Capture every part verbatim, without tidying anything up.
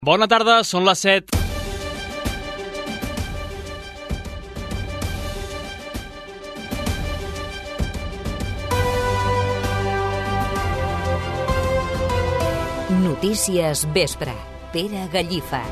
Bona tarda, són les set. Notícies Vespre. Pere Gallifa.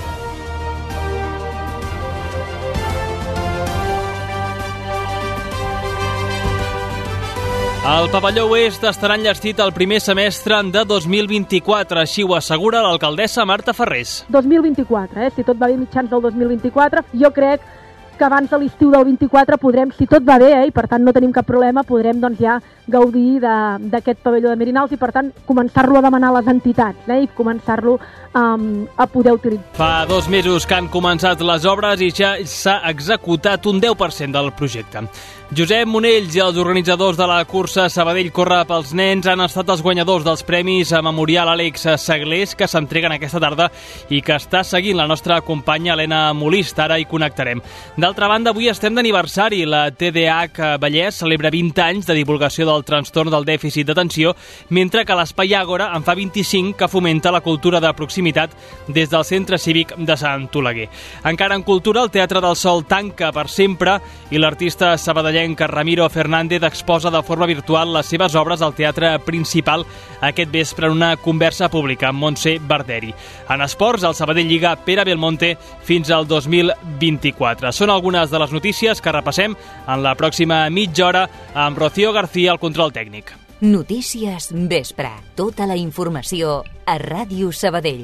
El pavelló oest estarà enllestit el primer semestre de dos mil vint-i-quatre, així ho assegura l'alcaldessa Marta Ferrés. dos mil vint-i-quatre, eh? Si tot va bé mitjans del dos mil vint-i-quatre, jo crec que abans de l'estiu del vint-i-quatre podrem, si tot va bé, eh? I per tant no tenim cap problema, podrem doncs, ja gaudir d'aquest pavelló de Merinals i per tant començar-lo a demanar a les entitats, eh? I començar-lo um, a poder utilitzar. Fa dos mesos que han començat les obres i ja s'ha executat un deu per cent del projecte. Josep Monells i els organitzadors de la cursa Sabadell Corre pels Nens han estat els guanyadors dels premis a Memorial Àlex Saglés que s'entreguen aquesta tarda i que està seguint la nostra companya Helena Molist. Ara hi connectarem. D'altra banda, avui estem d'aniversari. La T D A H Vallès celebra vint anys de divulgació del trastorn del dèficit d'atenció, mentre que l'Espai Àgora en fa vint-i-cinc que fomenta la cultura de proximitat des del Centre Cívic de Sant Oleguer. Encara en cultura, el Teatre del Sol tanca per sempre i l'artista sabadellenc Ramiro Fernández exposa de forma virtual les seves obres al Teatre Principal aquest vespre en una conversa pública amb Montse Barderi. En esports, el Sabadell lliga Pere Belmonte fins al dos mil vint-i-quatre. Són algunes de les notícies que repassem en la pròxima mitja hora amb Rocío García al control tècnic. Notícies Vespre. Tota la informació a Ràdio Sabadell.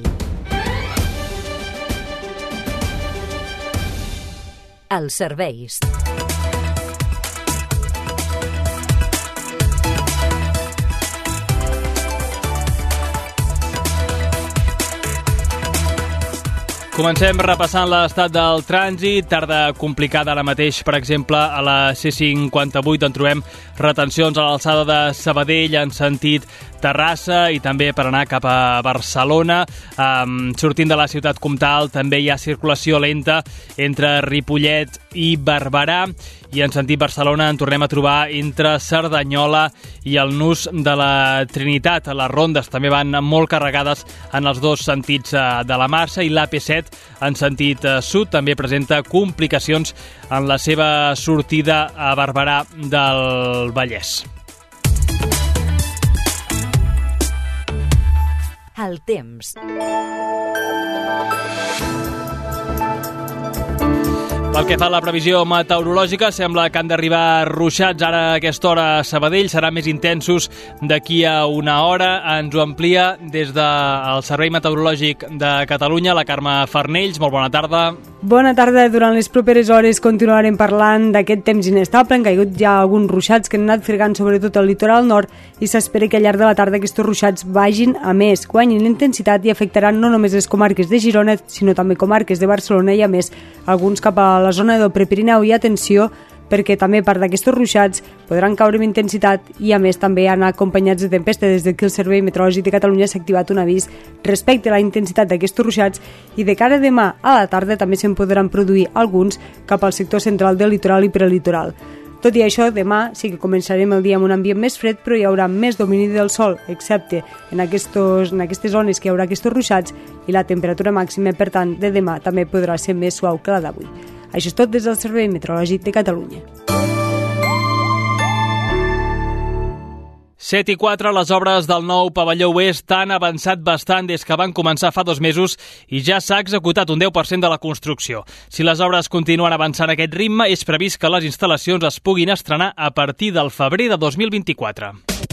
Els serveis. Comencem repassant l'estat del trànsit. Tarda complicada ara mateix, per exemple, a la C cinquanta-vuit en trobem retencions a l'alçada de Sabadell en sentit Terrassa i també per anar cap a Barcelona. Um, sortint de la ciutat comtal també hi ha circulació lenta entre Ripollet i Barberà i en sentit Barcelona en tornem a trobar entre Cerdanyola i el nus de la Trinitat. Les rondes també van molt carregades en els dos sentits de la Marsa i l'A P set en sentit sud també presenta complicacions en la seva sortida a Barberà del Vallès. El temps. Pel que fa a la previsió meteorològica, sembla que han d'arribar ruixats ara a aquesta hora a Sabadell. Seran més intensos d'aquí a una hora. Ens ho amplia des del Servei Meteorològic de Catalunya, la Carme Farnells. Molt bona tarda. Bona tarda. Durant les properes hores continuarem parlant d'aquest temps inestable. Han caigut ja alguns ruixats que han anat fregant sobretot al litoral nord i s'espera que al llarg de la tarda aquests ruixats vagin a més, guanyin l'intensitat i afectaran no només les comarques de Girona, sinó també comarques de Barcelona i a més alguns cap a la zona del Prepirineu. I atenció, perquè també part d'aquests ruixats podran caure amb intensitat i a més també anar acompanyats de tempesta. Des d'aquí el Servei Meteorològic de Catalunya s'ha activat un avís respecte a la intensitat d'aquests ruixats i de cara a demà a la tarda també se'n podran produir alguns cap al sector central del litoral i prelitoral. Tot i això, demà sí que començarem el dia amb un ambient més fred, però hi haurà més domini del sol, excepte en, aquestos, en aquestes zones que hi haurà aquests ruixats i la temperatura màxima, per tant, de demà també podrà ser més suau que la d'avui. Això és tot des del Servei Meteorològic de Catalunya. set i quatre, les obres del nou pavelló oest han avançat bastant des que van començar fa dos mesos i ja s'ha executat un deu per cent de la construcció. Si les obres continuen avançant a aquest ritme, és previst que les instal·lacions es puguin estrenar a partir del febrer de dos mil vint-i-quatre.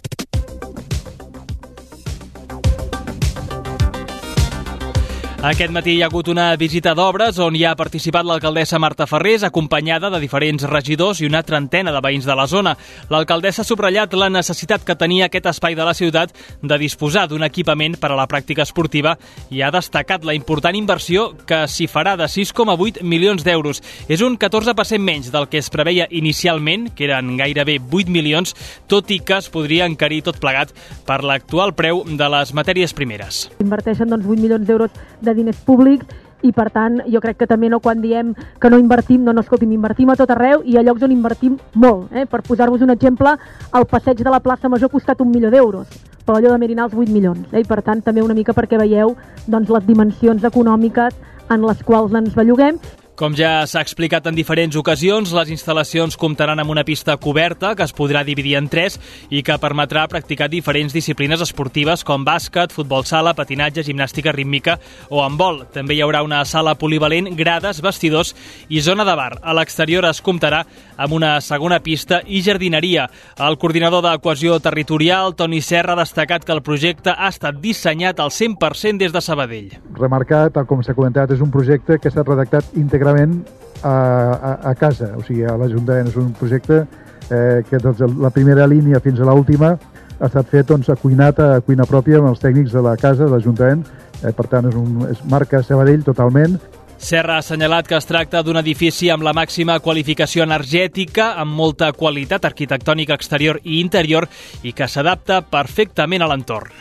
Aquest matí hi ha hagut una visita d'obres on hi ha participat l'alcaldessa Marta Ferrés, acompanyada de diferents regidors i una trentena de veïns de la zona. L'alcaldessa ha subratllat la necessitat que tenia aquest espai de la ciutat de disposar d'un equipament per a la pràctica esportiva i ha destacat la important inversió que s'hi farà de sis coma vuit milions d'euros. És un catorze per cent menys del que es preveia inicialment, que eren gairebé vuit milions, tot i que es podria encarir tot plegat per l'actual preu de les matèries primeres. Inverteixen doncs, vuit milions d'euros de diners públics i per tant jo crec que també no, quan diem que no invertim, no, no, escolti'm, invertim a tot arreu i a llocs on invertim molt. Eh? Per posar-vos un exemple, el passeig de la plaça Major ha costat un milió d'euros, però allò de Merinals vuit milions. Eh? I per tant també una mica perquè veieu doncs, les dimensions econòmiques en les quals ens belluguem. Com ja s'ha explicat en diferents ocasions, les instal·lacions comptaran amb una pista coberta que es podrà dividir en tres i que permetrà practicar diferents disciplines esportives com bàsquet, futbol sala, patinatge, gimnàstica rítmica o handbol. També hi haurà una sala polivalent, grades, vestidors i zona de bar. A l'exterior es comptarà amb una segona pista i jardineria. El coordinador de cohesió territorial, Toni Serra, ha destacat que el projecte ha estat dissenyat al cent per cent des de Sabadell. Remarcar, tal com s'ha comentat, és un projecte que ha estat redactat íntegrament A, a, a casa, o sigui, a l'Ajuntament. És un projecte eh, que doncs, la primera línia fins a l'última ha estat fet doncs, a cuinat, a cuina pròpia amb els tècnics de la casa, de l'Ajuntament. Eh, per tant, és, un, és marca Sabadell totalment. Serra ha assenyalat que es tracta d'un edifici amb la màxima qualificació energètica, amb molta qualitat arquitectònica exterior i interior i que s'adapta perfectament a l'entorn.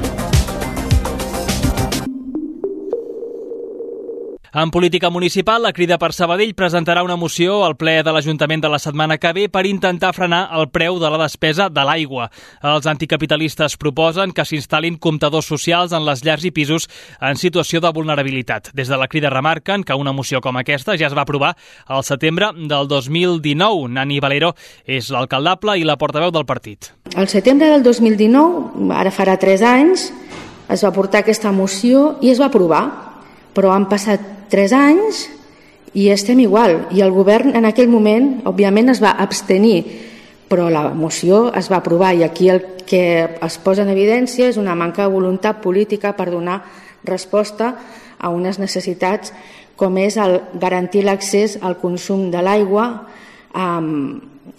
En política municipal, la Crida per Sabadell presentarà una moció al ple de l'Ajuntament de la setmana que ve per intentar frenar el preu de la despesa de l'aigua. Els anticapitalistes proposen que s'instal·lin comptadors socials en les llars i pisos en situació de vulnerabilitat. Des de la Crida remarquen que una moció com aquesta ja es va aprovar al setembre del dos mil dinou. Nani Valero és l'alcaldable i la portaveu del partit. Al setembre del dos mil dinou, ara farà tres anys, es va portar aquesta moció i es va aprovar. Però han passat tres anys i estem igual. I el govern en aquell moment, òbviament, es va abstenir, però la moció es va aprovar i aquí el que es posa en evidència és una manca de voluntat política per donar resposta a unes necessitats com és el garantir l'accés al consum de l'aigua um,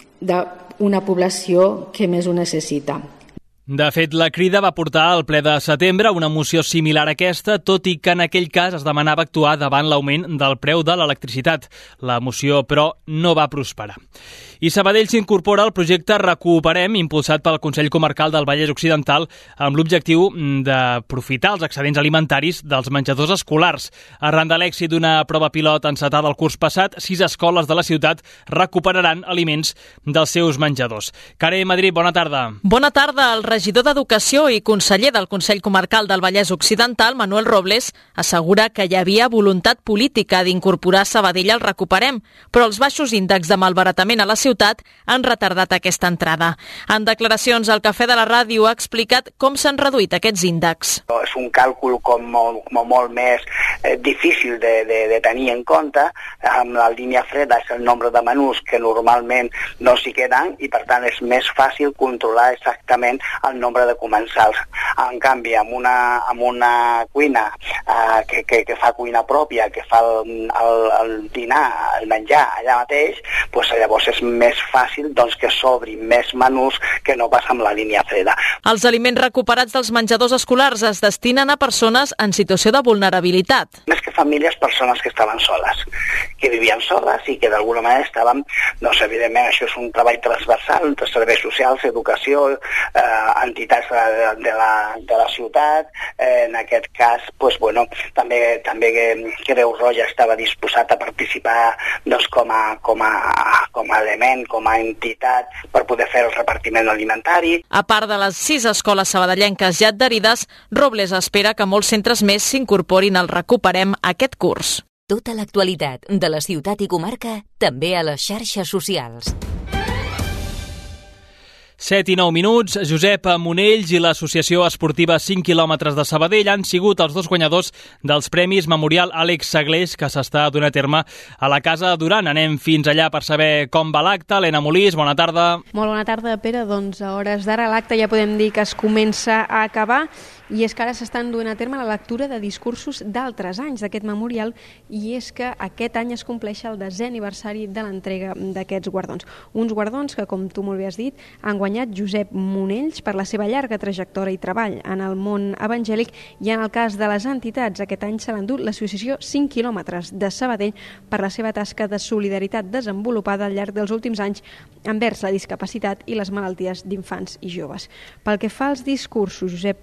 d'una població que més ho necessita. De fet, la Crida va portar al ple de setembre una moció similar a aquesta, tot i que en aquell cas es demanava actuar davant l'augment del preu de l'electricitat. La moció, però, no va prosperar. I Sabadell s'incorpora al projecte Recuperem, impulsat pel Consell Comarcal del Vallès Occidental, amb l'objectiu d'aprofitar els excedents alimentaris dels menjadors escolars. Arran de l'èxit d'una prova pilot encetada el curs passat, sis escoles de la ciutat recuperaran aliments dels seus menjadors. Carey Madrid, bona tarda. Bona tarda. El regidor d'Educació i conseller del Consell Comarcal del Vallès Occidental, Manuel Robles, assegura que hi havia voluntat política d'incorporar Sabadell al Recuperem, però els baixos índexs de malbaratament a la ciutat han retardat aquesta entrada. En declaracions al Cafè de la Ràdio ha explicat com s'han reduït aquests índexs. És un càlcul com molt, com molt més eh, difícil de, de, de tenir en compte. Amb la línia freda és el nombre de menús que normalment no s'hi queden i per tant és més fàcil controlar exactament el nombre de comensals. En canvi, amb una, amb una cuina eh, que, que, que fa cuina pròpia, que fa el, el, el dinar, el menjar allà mateix, doncs llavors és més fàcil doncs, que s'obri més menús que no passa amb la línia freda. Els aliments recuperats dels menjadors escolars es destinen a persones en situació de vulnerabilitat. Més que famílies, persones que estaven soles, que vivien soles i que d'alguna manera estaven, doncs evidentment això és un treball transversal entre serveis socials, educació, eh, entitats de, de, la, de la ciutat. Eh, en aquest cas, doncs, bueno, també, també Creu Roja estava disposat a participar doncs, com, a, com, a, com a element, com a entitat, per poder fer el repartiment alimentari. A part de les sis escoles sabadellenques ja adherides, Robles espera que molts centres més s'incorporin al Recuperem aquest curs. Tota l'actualitat de la ciutat i comarca, també a les xarxes socials. set i nou minuts. Josep Monells i l'Associació Esportiva cinc quilòmetres de Sabadell han sigut els dos guanyadors dels Premis Memorial Àlex Saglés que s'està donant a terme a la Casa Duran. Anem fins allà per saber com va l'acte. Helena Molís, bona tarda. Molt bona tarda, Pere. Doncs a hores d'ara l'acte ja podem dir que es comença a acabar i és que ara s'estan duent a terme la lectura de discursos d'altres anys d'aquest memorial i és que aquest any es compleix el desè aniversari de l'entrega d'aquests guardons. Uns guardons que, com tu molt bé has dit, han guanyat Josep Monells per la seva llarga trajectòria i treball en el món evangèlic i en el cas de les entitats aquest any se l'ha endut l'Associació cinc quilòmetres de Sabadell per la seva tasca de solidaritat desenvolupada al llarg dels últims anys envers la discapacitat i les malalties d'infants i joves. Pel que fa als discursos, Josep Monells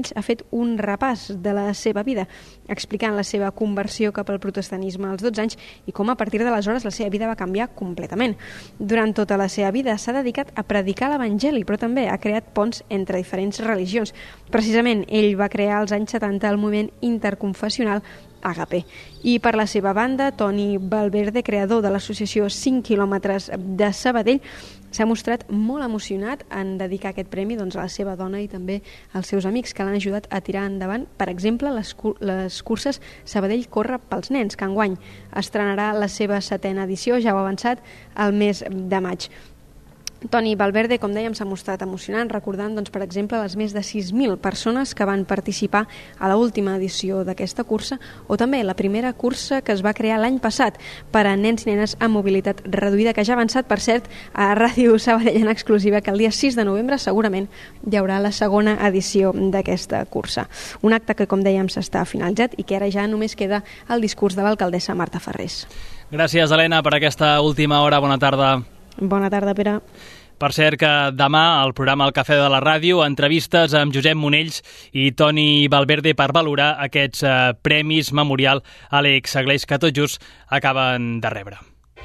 d'ells ha fet un repàs de la seva vida, explicant la seva conversió cap al protestantisme als dotze anys i com a partir d'aleshores la seva vida va canviar completament. Durant tota la seva vida s'ha dedicat a predicar l'Evangeli, però també ha creat ponts entre diferents religions. Precisament, ell va crear als anys setanta el moviment interconfessional Agape. I per la seva banda, Toni Valverde, creador de l'associació cinc quilòmetres de Sabadell, s'ha mostrat molt emocionat en dedicar aquest premi doncs, a la seva dona i també als seus amics que l'han ajudat a tirar endavant, per exemple, les, les curses Sabadell Corre pels Nens, que enguany estrenarà la seva setena edició, ja ho ha avançat, al mes de maig. Toni Valverde, com dèiem, s'ha mostrat emocionant, recordant, doncs, per exemple, les més de sis mil persones que van participar a l'última edició d'aquesta cursa, o també la primera cursa que es va crear l'any passat per a nens i nenes amb mobilitat reduïda, que ja ha avançat, per cert, a Ràdio Sabadell en exclusiva, que el dia sis de novembre segurament hi haurà la segona edició d'aquesta cursa. Un acte que, com dèiem, s'està finalitzat i que ara ja només queda el discurs de l'alcaldessa Marta Ferrés. Gràcies, Helena, per aquesta última hora. Bona tarda. Bona tarda, Pere. Per cert que demà al programa El Cafè de la Ràdio entrevistes amb Josep Monells i Toni Valverde per valorar aquests eh, premis memorial Àlex Aglés que tot just acaben de rebre.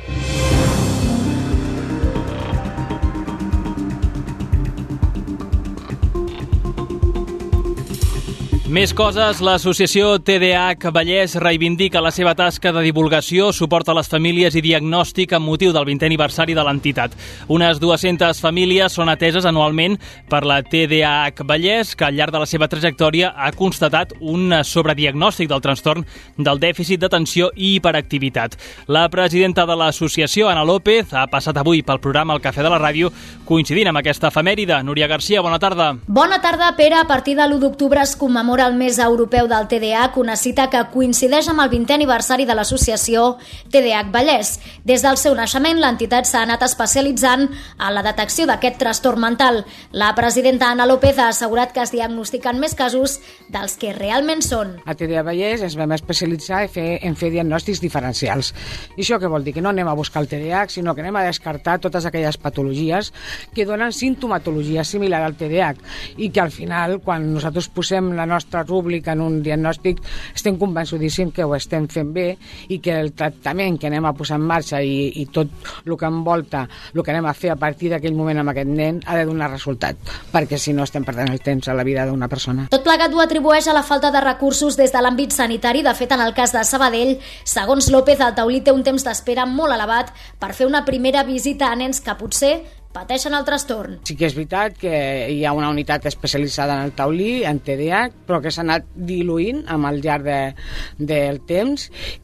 Més coses, l'associació T D A H Vallès reivindica la seva tasca de divulgació, suport a les famílies i diagnòstic amb motiu del vintè aniversari de l'entitat. Unes dues-centes famílies són ateses anualment per la T D A H Vallès, que al llarg de la seva trajectòria ha constatat un sobrediagnòstic del trastorn del dèficit d'atenció i hiperactivitat. La presidenta de l'associació, Ana López, ha passat avui pel programa El Cafè de la Ràdio, coincidint amb aquesta efemèride. Núria Garcia, bona tarda. Bona tarda, Pere. A partir de l'u d'octubre es commemora el mes europeu del T D A H, una cita que coincideix amb el vintè aniversari de l'associació T D A H Vallès. Des del seu naixement, l'entitat s'ha anat especialitzant en la detecció d'aquest trastorn mental. La presidenta Ana López ha assegurat que es diagnostiquen més casos dels que realment són. A T D A H Vallès ens vam especialitzar en fer, en fer diagnòstics diferencials. I això què vol dir? Que no anem a buscar el T D A H, sinó que anem a descartar totes aquelles patologies que donen simptomatologia similar al T D A H i que al final, quan nosaltres posem la nostra rúbrica en un diagnòstic, estem convençudíssims que ho estem fent bé i que el tractament que anem a posar en marxa i, i tot el que envolta, el que anem a fer a partir d'aquell moment amb aquest nen ha de donar resultat, perquè si no estem perdent el temps a la vida d'una persona. Tot plegat ho atribueix a la falta de recursos des de l'àmbit sanitari. De fet, en el cas de Sabadell, segons López, el taulí té un temps d'espera molt elevat per fer una primera visita a nens que potser pateixen el trastorn. Sí que és veritat que hi ha una unitat especialitzada en el taulí, en T D A H, però que s'ha anat diluint amb el llarg de, del temps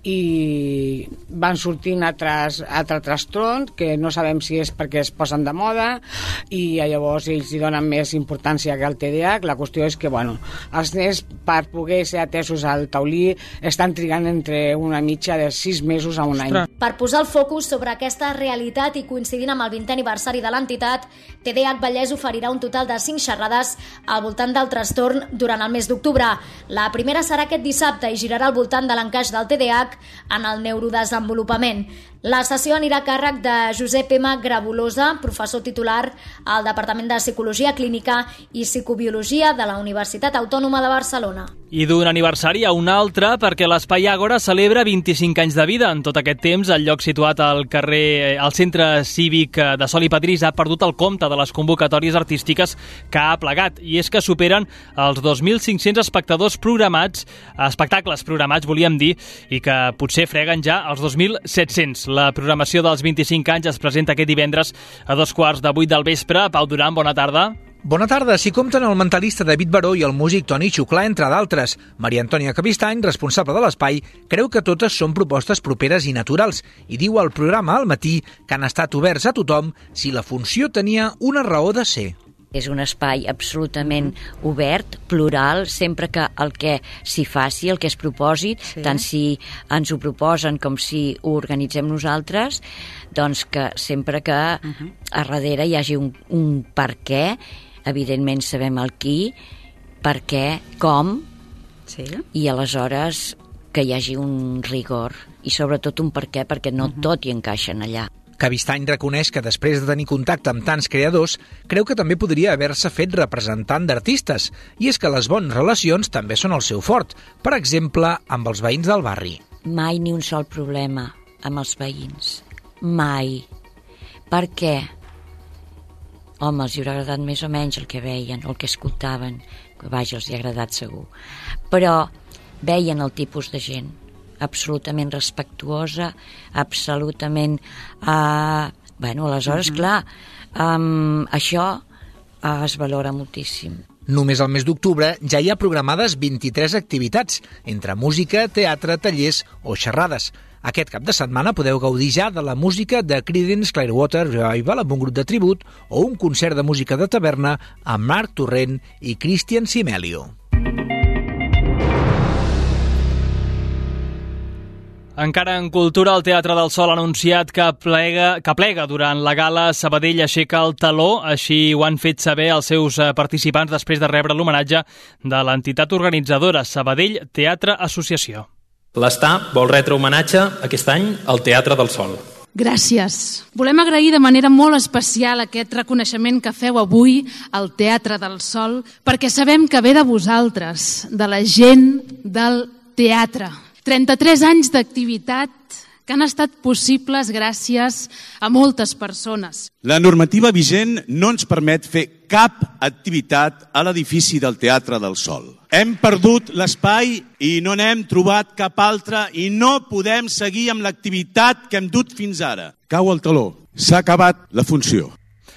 i van sortint altres, altres trastorns que no sabem si és perquè es posen de moda i llavors ells hi donen més importància que al T D A H. La qüestió és que, bueno, els nens per poder ser atesos al taulí estan trigant entre una mitja de sis mesos a un any. Per posar el focus sobre aquesta realitat i coincidint amb el vintè aniversari de l'entitat, T D A H Vallès oferirà un total de cinc xerrades al voltant del trastorn durant el mes d'octubre. La primera serà aquest dissabte i girarà al voltant de l'encaix del T D A H en el neurodesenvolupament. La sessió anirà a càrrec de Josep M. Grabolosa, professor titular al Departament de Psicologia Clínica i Psicobiologia de la Universitat Autònoma de Barcelona. I d'un aniversari a un altre, perquè l'Espai Àgora celebra vint-i-cinc anys de vida. En tot aquest temps, el lloc situat al carrer, al centre cívic de Sol i Padrís ha perdut el compte de les convocatòries artístiques que ha plegat, i és que superen els dos mil cinc-cents espectadors programats, espectacles programats, volíem dir, i que potser freguen ja els dos mil set-cents. La programació dels vint-i-cinc anys es presenta aquest divendres a dos quarts de vuit del vespre. Pau Duran, bona tarda. Bona tarda. S'hi compten el mentalista David Baró i el músic Toni Xuclà, entre d'altres. Maria Antònia Capistany, responsable de l'espai, creu que totes són propostes properes i naturals i diu al programa al matí que han estat oberts a tothom si la funció tenia una raó de ser. És un espai absolutament obert, plural, sempre que el que s'hi faci, el que es proposi, sí. Tant si ens ho proposen com si ho organitzem nosaltres, doncs que sempre que uh-huh. a darrere hi hagi un, un per què, evidentment sabem el qui, per què, com, sí. I aleshores que hi hagi un rigor i sobretot un per què, perquè no uh-huh. tot hi encaixen allà. Cabistany reconeix que després de tenir contacte amb tants creadors, creu que també podria haver-se fet representant d'artistes, i és que les bones relacions també són el seu fort, per exemple, amb els veïns del barri. Mai ni un sol problema amb els veïns. Mai. Per què? Home, els hi haurà agradat més o menys el que veien, el que escoltaven, que vaja, els hi ha agradat segur. Però veien el tipus de gent absolutament respectuosa, absolutament... Uh, bueno, aleshores, uh-huh. clar, um, això uh, es valora moltíssim. Només al mes d'octubre ja hi ha programades vint-i-tres activitats, entre música, teatre, tallers o xerrades. Aquest cap de setmana podeu gaudir ja de la música de Creedence Clearwater Revival amb un grup de tribut o un concert de música de taverna amb Marc Torrent i Cristian Simelio. Encara en cultura, el Teatre del Sol ha anunciat que plega, que plega durant la gala Sabadell aixeca el taló, així ho han fet saber els seus participants després de rebre l'homenatge de l'entitat organitzadora Sabadell Teatre Associació. L'Està vol retre homenatge aquest any al Teatre del Sol. Gràcies. Volem agrair de manera molt especial aquest reconeixement que feu avui al Teatre del Sol, perquè sabem que ve de vosaltres, de la gent del teatre. trenta-tres anys d'activitat que han estat possibles gràcies a moltes persones. La normativa vigent no ens permet fer cap activitat a l'edifici del Teatre del Sol. Hem perdut l'espai i no n'hem trobat cap altre i no podem seguir amb l'activitat que hem dut fins ara. Cau el taló. S'ha acabat la funció.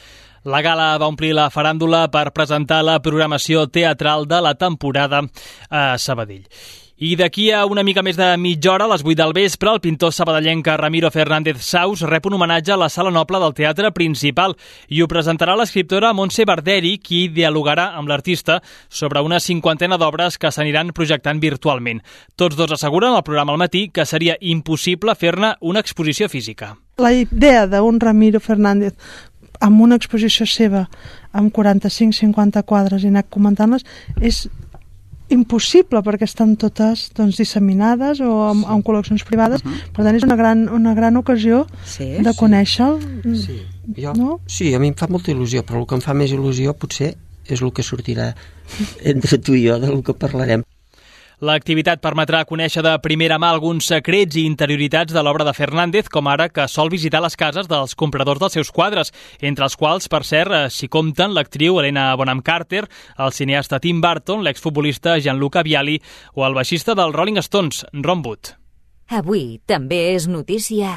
La gala va omplir la faràndula per presentar la programació teatral de la temporada a Sabadell. I d'aquí a una mica més de mitja hora, a les vuit del vespre, el pintor sabadellenc Ramiro Fernández Saus rep un homenatge a la Sala Noble del Teatre Principal i ho presentarà l'escriptora Montse Barderi, qui dialogarà amb l'artista sobre una cinquantena d'obres que s'aniran projectant virtualment. Tots dos asseguren al programa al matí que seria impossible fer-ne una exposició física. La idea d'un Ramiro Fernández amb una exposició seva amb quaranta-cinc cinquanta quadres i anar comentant-les és impossible perquè estan totes doncs, disseminades o amb, amb col·leccions privades. Uh-huh. Per tant, és una gran, una gran ocasió sí, de conèixer-lo. Sí. Jo, no? Sí, a mi em fa molta il·lusió, però el que em fa més il·lusió potser és el que sortirà entre tu i jo, del que parlarem. L'activitat permetrà conèixer de primera mà alguns secrets i interioritats de l'obra de Fernández, com ara que sol visitar les cases dels compradors dels seus quadres, entre els quals, per cert, s'hi compten l'actriu Helena Bonham Carter, el cineasta Tim Burton, l'exfutbolista Gianluca Vialli o el baixista dels Rolling Stones, Ron Wood. Avui també és notícia...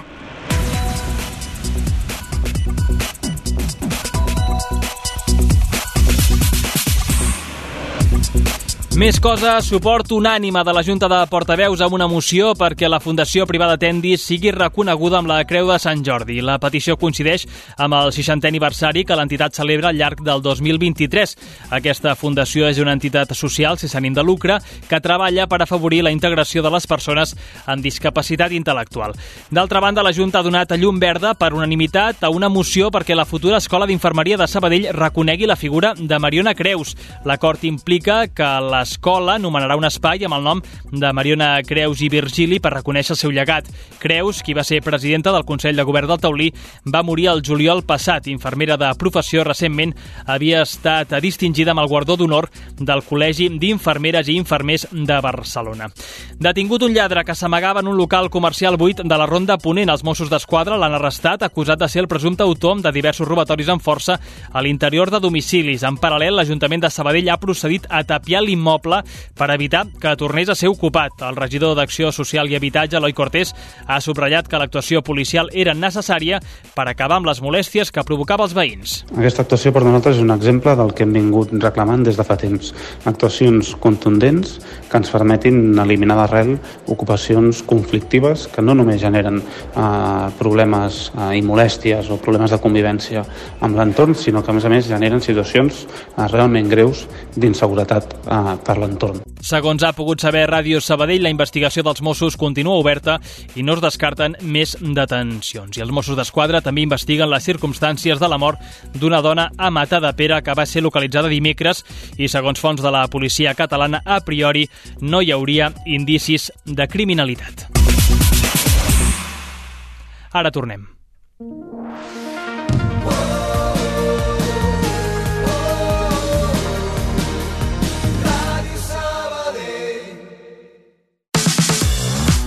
Més coses, suport unànime de la Junta de Portaveus amb una moció perquè la Fundació Privada Tendis sigui reconeguda amb la Creu de Sant Jordi. La petició coincideix amb el seixantè aniversari que l'entitat celebra al llarg del dos mil vint-i-tres. Aquesta fundació és una entitat social sense ànim de lucre que treballa per afavorir la integració de les persones amb discapacitat intel·lectual. D'altra banda, la Junta ha donat llum verda per unanimitat a una moció perquè la futura Escola d'Infermeria de Sabadell reconegui la figura de Mariona Creus. L'acord implica que la l'escola nomenarà un espai amb el nom de Mariona Creus i Virgili per reconèixer el seu llegat. Creus, qui va ser presidenta del Consell de Govern del Taulí, va morir el juliol passat. Infermera de professió, recentment havia estat distingida amb el guardó d'honor del Col·legi d'Infermeres i Infermers de Barcelona. Detingut un lladre que s'amagava en un local comercial buit de la Ronda Ponent. Els Mossos d'Esquadra l'han arrestat acusat de ser el presumpte autor de diversos robatoris amb força a l'interior de domicilis. En paral·lel, l'Ajuntament de Sabadell ha procedit a tapiar l'immoble per evitar que tornés a ser ocupat. El regidor d'Acció Social i Habitatge, Eloi Cortés, ha subratllat que l'actuació policial era necessària per acabar amb les molèsties que provocava als veïns. Aquesta actuació per nosaltres és un exemple del que hem vingut reclamant des de fa temps. Actuacions contundents que ens permetin eliminar d'arrel ocupacions conflictives que no només generen eh, problemes eh, i molèsties o problemes de convivència amb l'entorn, sinó que a més a més generen situacions eh, realment greus d'inseguretat eh, per l'entorn. Segons ha pogut saber Ràdio Sabadell, la investigació dels Mossos continua oberta i no es descarten més detencions. I els Mossos d'Esquadra també investiguen les circumstàncies de la mort d'una dona a Matadepera que va ser localitzada dimecres i, segons fonts de la policia catalana, a priori no hi hauria indicis de criminalitat. Ara tornem.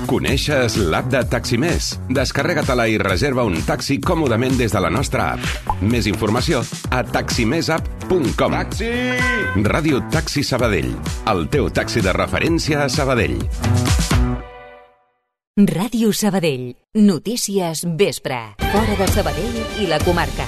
Coneixes l'app de Taximés? Descarrega-te-la i reserva un taxi còmodament des de la nostra app. Més informació a taximessapp punt com. Taxi! Ràdio Taxi Sabadell, el teu taxi de referència a Sabadell. Ràdio Sabadell. Notícies vespre. Fora de Sabadell i la comarca.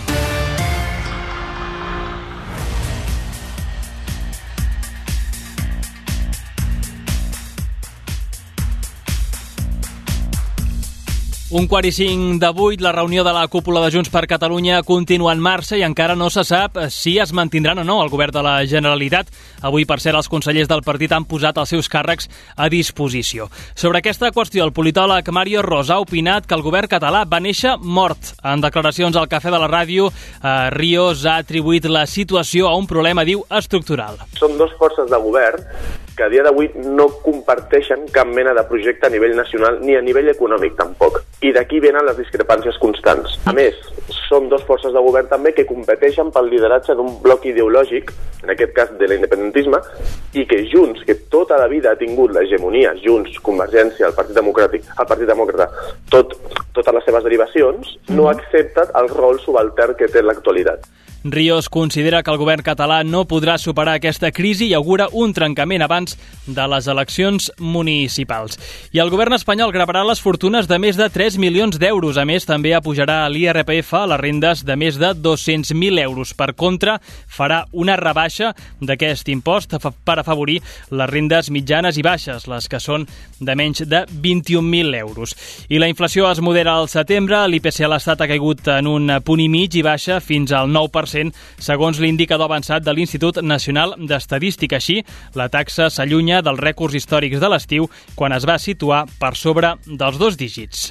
Un quart i cinc de vuit, la reunió de la cúpula de Junts per Catalunya continua en marxa i encara no se sap si es mantindran o no el govern de la Generalitat. Avui, per cert, els consellers del partit han posat els seus càrrecs a disposició. Sobre aquesta qüestió, el politòleg Mario Ros ha opinat que el govern català va néixer mort. En declaracions al Cafè de la Ràdio, eh, Ríos ha atribuït la situació a un problema, diu, estructural. Són dues forces de govern que a dia d'avui no comparteixen cap mena de projecte a nivell nacional ni a nivell econòmic tampoc. I d'aquí venen les discrepàncies constants. A més, són dues forces de govern també que competeixen pel lideratge d'un bloc ideològic, en aquest cas de l'independentisme, i que Junts, que tota la vida ha tingut l'hegemonia, Junts, Convergència, el Partit Democràtic, el Partit Demòcrata, tot, totes les seves derivacions, no ha acceptat el rol subaltern que té en l'actualitat. Ríos considera que el govern català no podrà superar aquesta crisi i augura un trencament abans de les eleccions municipals. I el govern espanyol gravarà les fortunes de més de tres milions d'euros. A més, també apujarà l'I R P F a les rendes de més de dos-cents mil euros. Per contra, farà una rebaixa d'aquest impost per afavorir les rendes mitjanes i baixes, les que són de menys de vint-i-un mil euros. I la inflació es modera al setembre. L'I P C a l'Estat ha caigut en un punt i mig i baixa fins al nou per cent, segons l'indicador avançat de l'Institut Nacional d'Estadística. Així, la taxa s'allunya dels rècords històrics de l'estiu, quan es va situar per sobre dels dos dígits.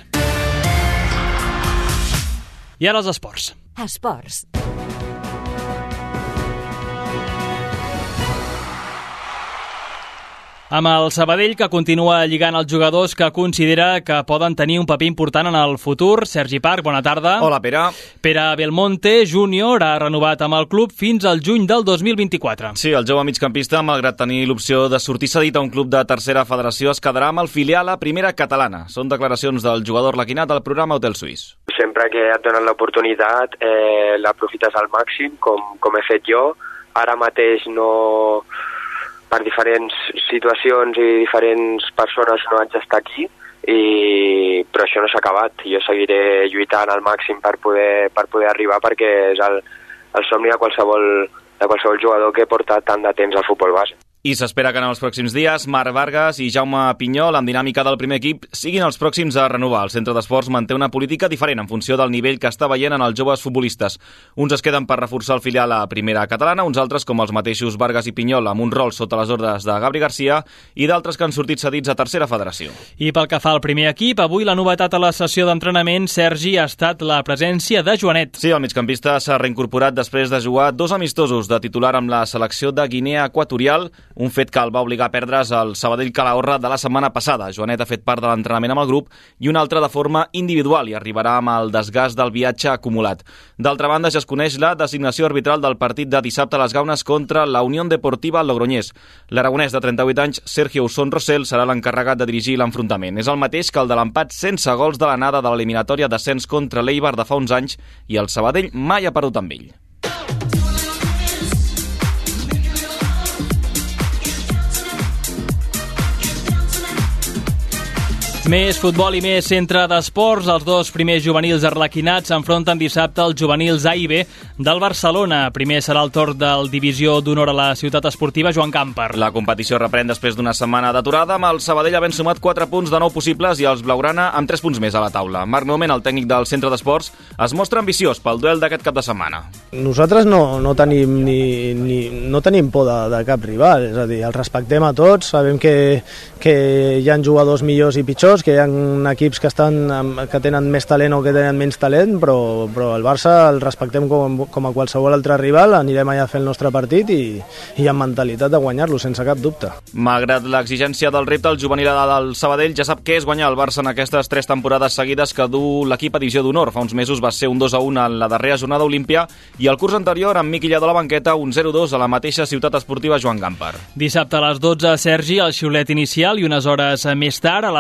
I ara els esports. Esports. Amb el Sabadell, que continua lligant els jugadors que considera que poden tenir un paper important en el futur. Sergi Parc, bona tarda. Hola, Pere. Pere Belmonte, júnior, ha renovat amb el club fins al juny del dos mil vint-i-quatre. Sí, el jove migcampista, malgrat tenir l'opció de sortir cedit a un club de tercera federació, es quedarà amb el filial a primera catalana. Són declaracions del jugador laquinat al programa Hotel Suís. Sempre que et donen l'oportunitat, eh, l'aprofites al màxim, com, com he fet jo. Ara mateix no... per diferents situacions i diferents persones no haig d'estar aquí, i... però això no s'ha acabat. Jo seguiré lluitant al màxim per poder, per poder arribar, perquè és el, el somni de qualsevol, de qualsevol jugador que porta tant de temps al futbol base. I s'espera que en els pròxims dies Marc Vargas i Jaume Pinyol, amb dinàmica del primer equip, siguin els pròxims a renovar. El centre d'esports manté una política diferent en funció del nivell que està veient en els joves futbolistes. Uns es queden per reforçar el filial a primera catalana, uns altres, com els mateixos Vargas i Pinyol, amb un rol sota les ordres de Gabri Garcia, i d'altres que han sortit cedits a tercera federació. I pel que fa al primer equip, avui la novetat a la sessió d'entrenament, Sergi, ha estat la presència de Joanet. Sí, el migcampista s'ha reincorporat després de jugar dos amistosos de titular amb la selecció de Guinea Equatorial, un fet que el va obligar a perdre's el Sabadell Calahorra de la setmana passada. Joanet ha fet part de l'entrenament amb el grup i un altre de forma individual i arribarà amb el desgast del viatge acumulat. D'altra banda, ja es coneix la designació arbitral del partit de dissabte a les Gaunes contra la Unió Deportiva Logroñés. L'aragonès de trenta-vuit anys, Sergio Usón Rosell, serà l'encarregat de dirigir l'enfrontament. És el mateix que el de l'empat sense gols de l'anada de l'eliminatòria d'ascens contra l'Eibar de fa uns anys, i el Sabadell mai ha perdut amb ell. Més futbol i més centre d'esports. Els dos primers juvenils arlequinats s'enfronten dissabte als juvenils A i B del Barcelona. Primer serà el torn del divisió d'honor a la ciutat esportiva Joan Camper. La competició reprèn després d'una setmana d'aturada, amb el Sabadell havent sumat quatre punts de nou possibles i els blaugrana amb tres punts més a la taula. Marc Nomen, el tècnic del centre d'esports, es mostra ambiciós pel duel d'aquest cap de setmana. Nosaltres no, no, tenim, ni, ni, no tenim por de, de cap rival, és a dir, els respectem a tots, sabem que, que hi ha jugadors millors i pitjors, que hi ha equips que, estan, que tenen més talent o que tenen menys talent, però, però el Barça el respectem com, com a qualsevol altre rival, anirem allà a fer el nostre partit i, i amb mentalitat de guanyar-lo, sense cap dubte. Malgrat l'exigència del repte, el juvenil del Sabadell ja sap què és guanyar el Barça en aquestes tres temporades seguides que du l'equip a divisió d'honor. Fa uns mesos va ser un dos a un en la darrera jornada olímpia i el curs anterior, amb Miquel de la banqueta, un zero dos a la mateixa ciutat esportiva Joan Gamper. Dissabte a les dotze, Sergi, el xiulet inicial, i unes hores més tard, a les quatre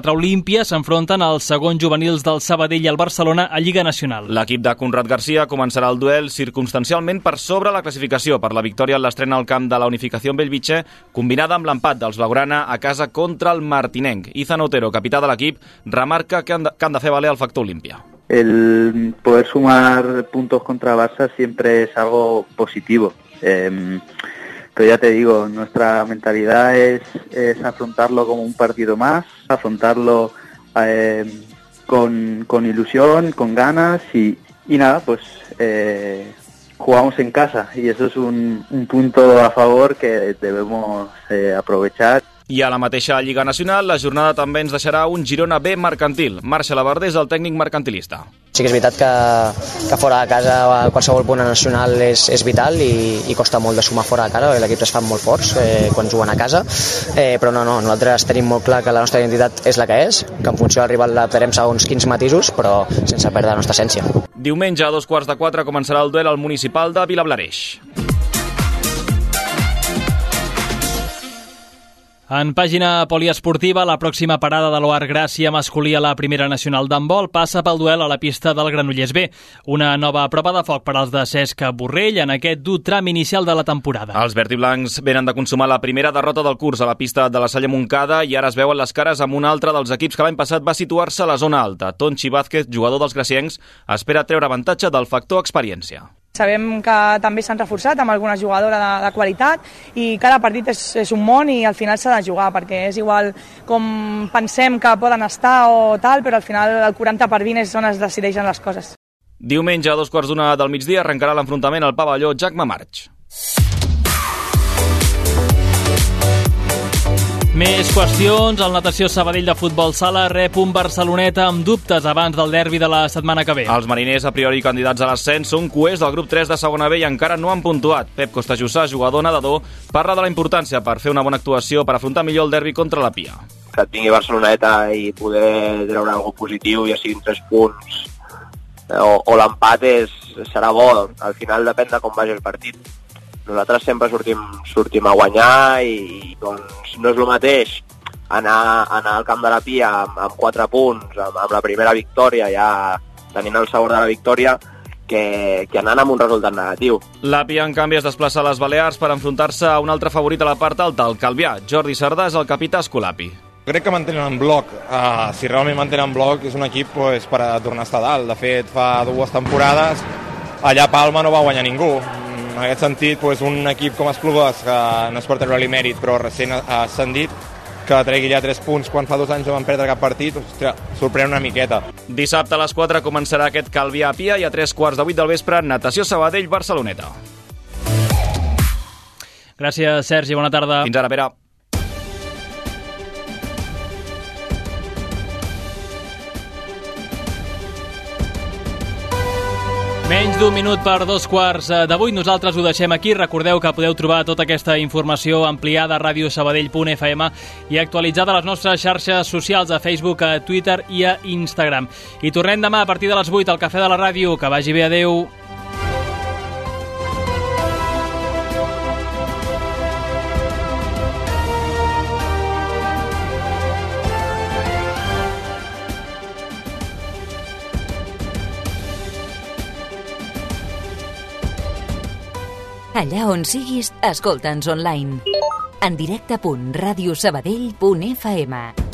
contra Olímpia s'enfronten els segons juvenils del Sabadell i el Barcelona a Lliga Nacional. L'equip de Conrad Garcia començarà el duel circumstancialment per sobre la classificació per la victòria en l'estrena al camp de la Unificació Bellvitge, combinada amb l'empat dels blaugrana a casa contra el martinenc. Izan Otero, capità de l'equip, remarca que han de, que han de fer valer el factor Olímpia. El poder sumar puntos contra Barça siempre es algo positivo. Eh, pero ya te digo, nuestra mentalidad es, es afrontarlo como un partido más, afrontarlo eh, con, con ilusión, con ganas y, y nada, pues eh, jugamos en casa y eso es un, un punto a favor que debemos eh, aprovechar. I a la mateixa Lliga Nacional, la jornada també ens deixarà un Girona B mercantil. Marxa Labardé és el tècnic mercantilista. Sí que és veritat que, que fora de casa qualsevol punt nacional és, és vital i, i costa molt de sumar fora de casa, perquè l'equip es fa molt forts eh, quan juguen a casa, eh, però no, no, nosaltres tenim molt clar que la nostra identitat és la que és, que en funció del rival adaptarem segons quins matisos, però sense perdre la nostra essència. Diumenge a dos quarts de quatre començarà el duel al municipal de Vilablareix. En pàgina poliesportiva, la pròxima parada de l'Oar Gràcia masculí a la Primera Nacional d'handbol passa pel duel a la pista del Granollers B. Una nova prova de foc per als de Cesc Borrell en aquest dur tram inicial de la temporada. Els verdiblancs venen de consumar la primera derrota del curs a la pista de la Salle Montcada i ara es veuen les cares amb un altre dels equips que l'any passat va situar-se a la zona alta. Tonchi Vázquez, jugador dels graciencs, espera treure avantatge del factor experiència. Sabem que també s'han reforçat amb alguna jugadora de, de qualitat i cada partit és, és un món i al final s'ha de jugar, perquè és igual com pensem que poden estar o tal, però al final el quaranta per vint és on es decideixen les coses. Diumenge a dos quarts d'una del migdia arrencarà l'enfrontament al pavelló Jacme March. Més qüestions. El Natació Sabadell de Futbol Sala rep un Barceloneta amb dubtes abans del derbi de la setmana que ve. Els mariners, a priori candidats a l'ascens, són coers del grup tres de segona B i encara no han puntuat. Pep Costajussà, jugador nedador, parla de la importància per fer una bona actuació per afrontar millor el derbi contra la Pia. Que et vingui Barceloneta i poder treure alguna positiu, ja siguin tres punts o, o l'empat és, serà bo. Al final depèn de com vagi el partit. Nosaltres sempre sortim, sortim a guanyar i doncs, no és el mateix anar, anar al camp de la Pia amb, amb quatre punts, amb, amb la primera victòria, ja tenint el sabor de la victòria, que, que anant amb un resultat negatiu. La Pia, en canvi, es desplaça a les Balears per enfrontar-se a un altre favorit a la part alta, el Calvià. Jordi Sardà és el capità Escolapi. Crec que mantenen en bloc. Uh, si realment mantenen en bloc, és un equip pues, per a tornar a estar dalt. De fet, fa dues temporades allà a Palma no va guanyar ningú. En aquest sentit, doncs, un equip com Esplugues, que no es pot treure-li mèrit, però recent ha ascendit, que tregui ja tres punts quan fa dos anys no van perdre cap partit, ostres, sorprèn una miqueta. Dissabte a les quatre començarà aquest Calvià a Pia i a tres quarts de vuit del vespre, Natació Sabadell, Barceloneta. Gràcies, Sergi, bona tarda. Fins ara, Pere. Menys d'un minut per dos quarts de vuit. Nosaltres ho deixem aquí. Recordeu que podeu trobar tota aquesta informació ampliada a radio sabadell punt f m i actualitzada a les nostres xarxes socials, a Facebook, a Twitter i a Instagram. I tornem demà a partir de les vuit al Cafè de la Ràdio. Que vagi bé, adeu. Allà on siguis, escolta'ns online. En directe punt radio sabadell punt f m.